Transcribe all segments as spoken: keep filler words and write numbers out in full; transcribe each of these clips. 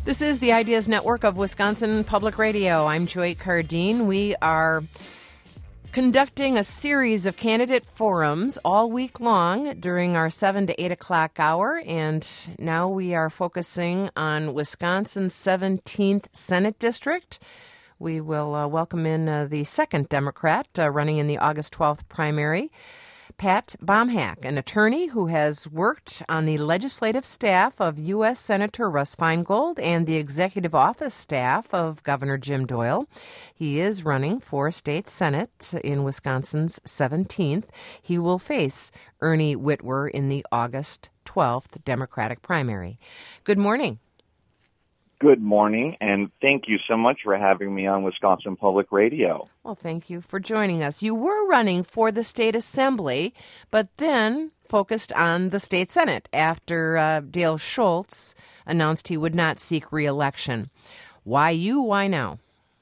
This is the Ideas Network of Wisconsin Public Radio. I'm Joy Cardine. We are conducting a series of candidate forums all week long during our seven to eight o'clock hour, and now we are focusing on Wisconsin's seventeenth Senate District. We will uh, welcome in uh, the second Democrat uh, running in the August twelfth primary, Pat Bomhack, an attorney who has worked on the legislative staff of U S Senator Russ Feingold and the executive office staff of Governor Jim Doyle. He is running for state senate in Wisconsin's seventeenth. He will face Ernie Witwer in the August twelfth Democratic primary. Good morning. Good morning, and thank you so much for having me on Wisconsin Public Radio. Well, thank you for joining us. You were running for the state assembly, but then focused on the state senate after uh, Dale Schultz announced he would not seek re-election. Why you? Why now?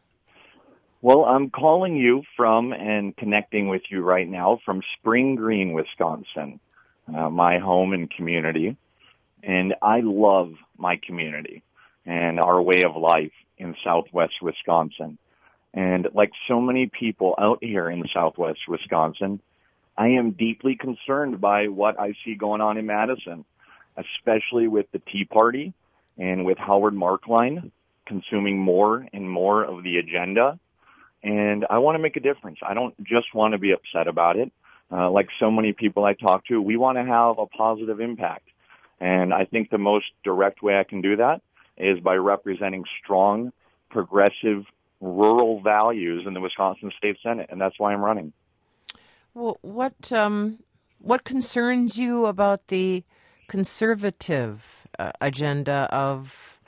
Well, I'm calling you from and connecting with you right now from Spring Green, Wisconsin, uh, my home and community, and I love my community and our way of life in southwest Wisconsin. And like so many people out here in southwest Wisconsin, I am deeply concerned by what I see going on in Madison, especially with the Tea Party and with Howard Marklein consuming more and more of the agenda. And I want to make a difference. I don't just want to be upset about it. Uh, like so many people I talk to, we want to have a positive impact. And I think the most direct way I can do that is by representing strong, progressive, rural values in the Wisconsin State Senate, and that's why I'm running. Well, what um, what concerns you about the conservative uh, agenda of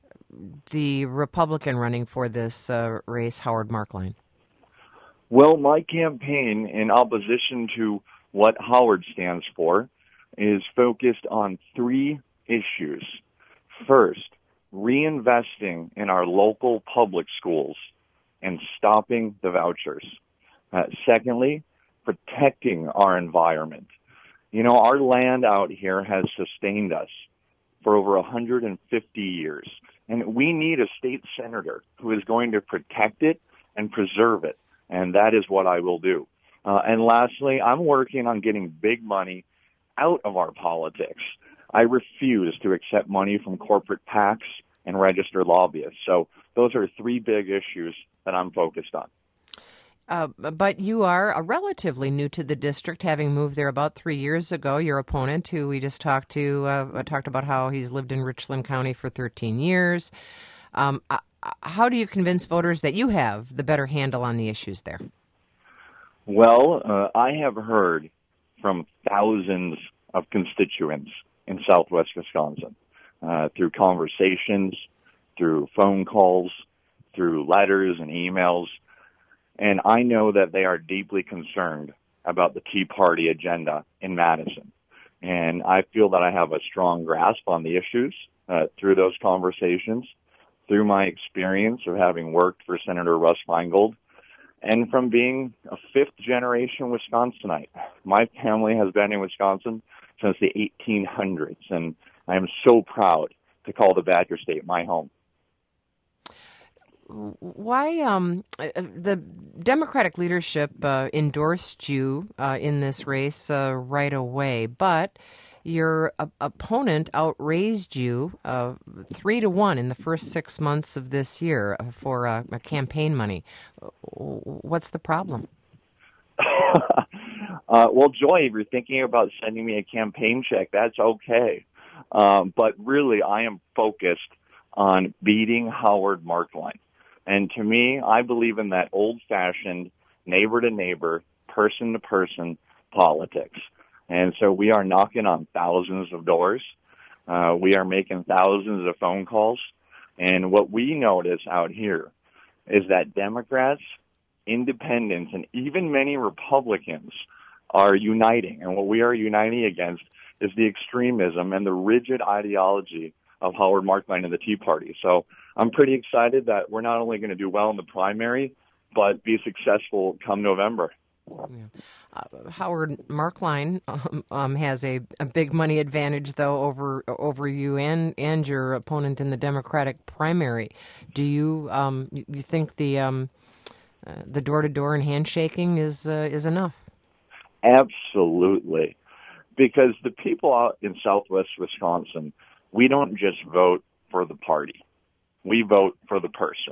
the Republican running for this uh, race, Howard Marklein? Well, my campaign, in opposition to what Howard stands for, is focused on three issues. First, reinvesting in our local public schools and stopping the vouchers. Uh, secondly, protecting our environment. You know, our land out here has sustained us for over one hundred fifty years, and we need a state senator who is going to protect it and preserve it, and that is what I will do. Uh, and lastly, I'm working on getting big money out of our politics. I refuse to accept money from corporate PACs and registered lobbyists. So those are three big issues that I'm focused on. Uh, but you are a relatively new to the district, having moved there about three years ago. Your opponent, who we just talked to, uh, talked about how he's lived in Richland County for thirteen years. Um, uh, how do you convince voters that you have the better handle on the issues there? Well, uh, I have heard from thousands of constituents in southwest Wisconsin, uh, through conversations, through phone calls, through letters and emails. And I know that they are deeply concerned about the Tea Party agenda in Madison. And I feel that I have a strong grasp on the issues uh, through those conversations, through my experience of having worked for Senator Russ Feingold, and from being a fifth-generation Wisconsinite. My family has been in Wisconsin since the eighteen hundreds, and I am so proud to call the Badger State my home. Why um, the Democratic leadership uh, endorsed you uh, in this race uh, right away, but your uh, opponent outraised you uh, three to one in the first six months of this year for uh, campaign money. What's the problem? Uh, well, Joy, if you're thinking about sending me a campaign check, that's okay. Um, but really, I am focused on beating Howard Marklein. And to me, I believe in that old-fashioned neighbor-to-neighbor, person-to-person politics. And so we are knocking on thousands of doors. Uh, we are making thousands of phone calls. And what we notice out here is that Democrats, independents, and even many Republicans are uniting. And what we are uniting against is the extremism and the rigid ideology of Howard Marklein and the Tea Party. So I'm pretty excited that we're not only going to do well in the primary, but be successful come November. Yeah. Uh, Howard Markline um, um, has a, a big money advantage, though, over over you and, and your opponent in the Democratic primary. Do you um, you think the um, uh, the door to door and handshaking is uh, is enough? Absolutely, because the people out in Southwest Wisconsin, we don't just vote for the party, we vote for the person,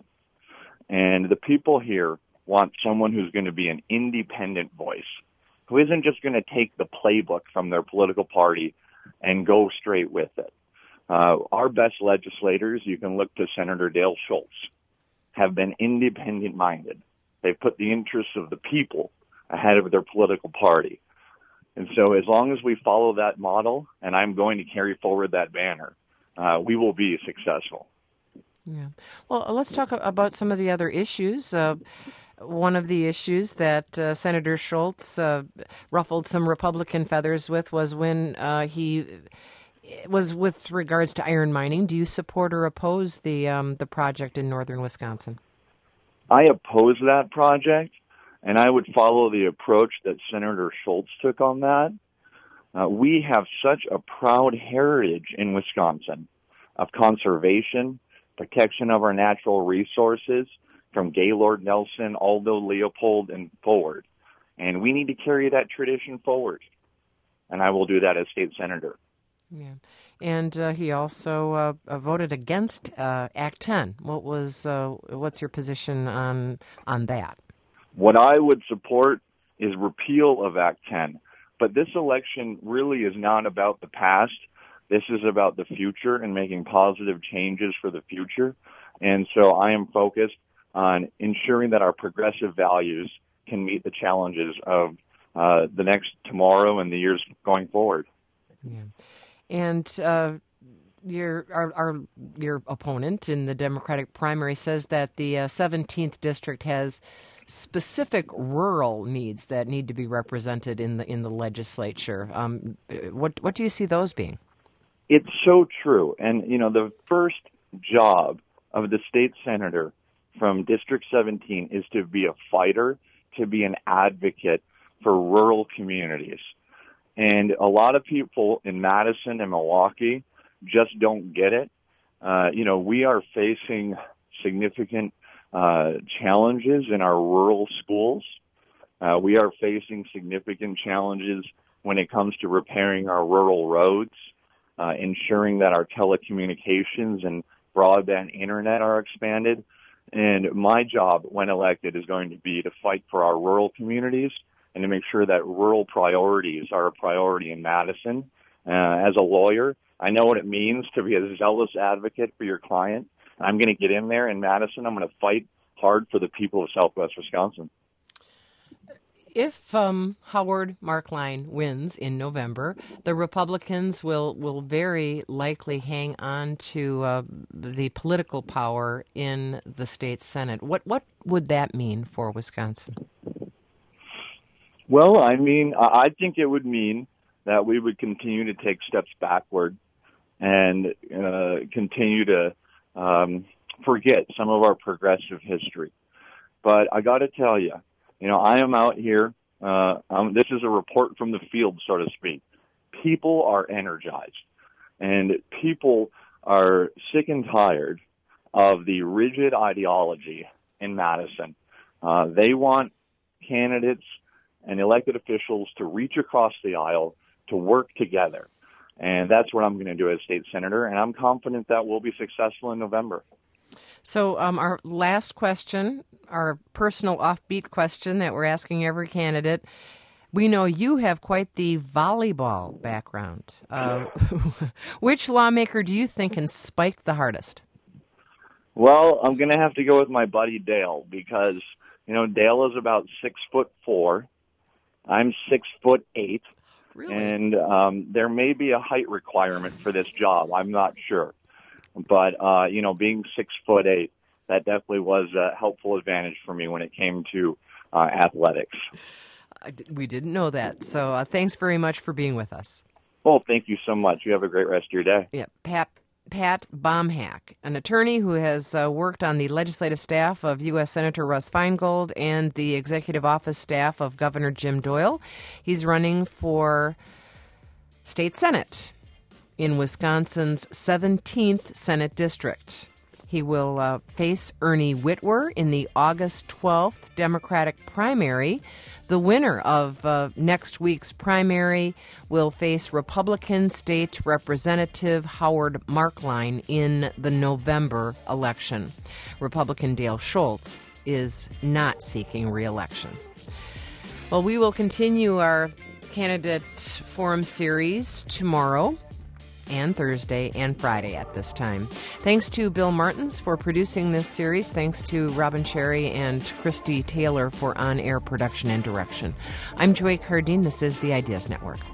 and the people here want someone who's going to be an independent voice, who isn't just going to take the playbook from their political party and go straight with it. Uh, our best legislators, you can look to Senator Dale Schultz, have been independent-minded. They've put the interests of the people ahead of their political party. And so as long as we follow that model, and I'm going to carry forward that banner, uh, we will be successful. Yeah. Well, let's talk about some of the other issues. Uh, One of the issues that uh, Senator Schultz uh, ruffled some Republican feathers with was when uh, he was with regards to iron mining. Do you support or oppose the um, the project in northern Wisconsin? I oppose that project, and I would follow the approach that Senator Schultz took on that. Uh, we have such a proud heritage in Wisconsin of conservation, protection of our natural resources, from Gaylord Nelson, Aldo Leopold, and forward. And we need to carry that tradition forward. And I will do that as state senator. Yeah. And uh, he also uh, voted against uh, Act ten. What was uh, what's your position on on that? What I would support is repeal of Act ten. But this election really is not about the past. This is about the future and making positive changes for the future. And so I am focused on ensuring that our progressive values can meet the challenges of uh, the next tomorrow and the years going forward. Yeah. And uh, your our, our your opponent in the Democratic primary says that the uh, seventeenth district has specific rural needs that need to be represented in the in the legislature. Um, what what do you see those being? It's so true. And, you know, the first job of the state senator from District seventeen is to be a fighter, to be an advocate for rural communities. And a lot of people in Madison and Milwaukee just don't get it. Uh, you know, we are facing significant uh, challenges in our rural schools. Uh, we are facing significant challenges when it comes to repairing our rural roads, uh, ensuring that our telecommunications and broadband internet are expanded. And my job, when elected, is going to be to fight for our rural communities and to make sure that rural priorities are a priority in Madison. Uh, as a lawyer, I know what it means to be a zealous advocate for your client. I'm going to get in there in Madison. I'm going to fight hard for the people of Southwest Wisconsin. If um, Howard Markline wins in November, the Republicans will, will very likely hang on to uh, the political power in the state Senate. What what would that mean for Wisconsin? Well, I mean, I think it would mean that we would continue to take steps backward and uh, continue to um, forget some of our progressive history. But I got to tell you, You know, I am out here. Uh, um, this is a report from the field, so to speak. People are energized, and people are sick and tired of the rigid ideology in Madison. Uh, they want candidates and elected officials to reach across the aisle to work together. And that's what I'm going to do as state senator, and I'm confident that we'll be successful in November. So um, our last question, our personal offbeat question that we're asking every candidate. We know you have quite the volleyball background. Uh, which lawmaker do you think can spike the hardest? Well, I'm going to have to go with my buddy Dale because, you know, Dale is about six foot four. I'm six foot eight. Really? And um, there may be a height requirement for this job. I'm not sure. But, uh, you know, being six foot eight, that definitely was a helpful advantage for me when it came to uh, athletics. We didn't know that. So uh, thanks very much for being with us. Well, thank you so much. You have a great rest of your day. Yeah, Pat Pat Bomhack, an attorney who has uh, worked on the legislative staff of U S Senator Russ Feingold and the executive office staff of Governor Jim Doyle. He's running for state senate in Wisconsin's seventeenth Senate District. He will uh, face Ernie Whitwer in the August twelfth Democratic primary. The winner of uh, next week's primary will face Republican State Representative Howard Markline in the November election. Republican Dale Schultz is not seeking re-election. Well, we will continue our candidate forum series tomorrow and Thursday and Friday at this time. Thanks to Bill Martins for producing this series. Thanks to Robin Cherry and Christy Taylor for on-air production and direction. I'm Joy Cardine. This is the Ideas Network.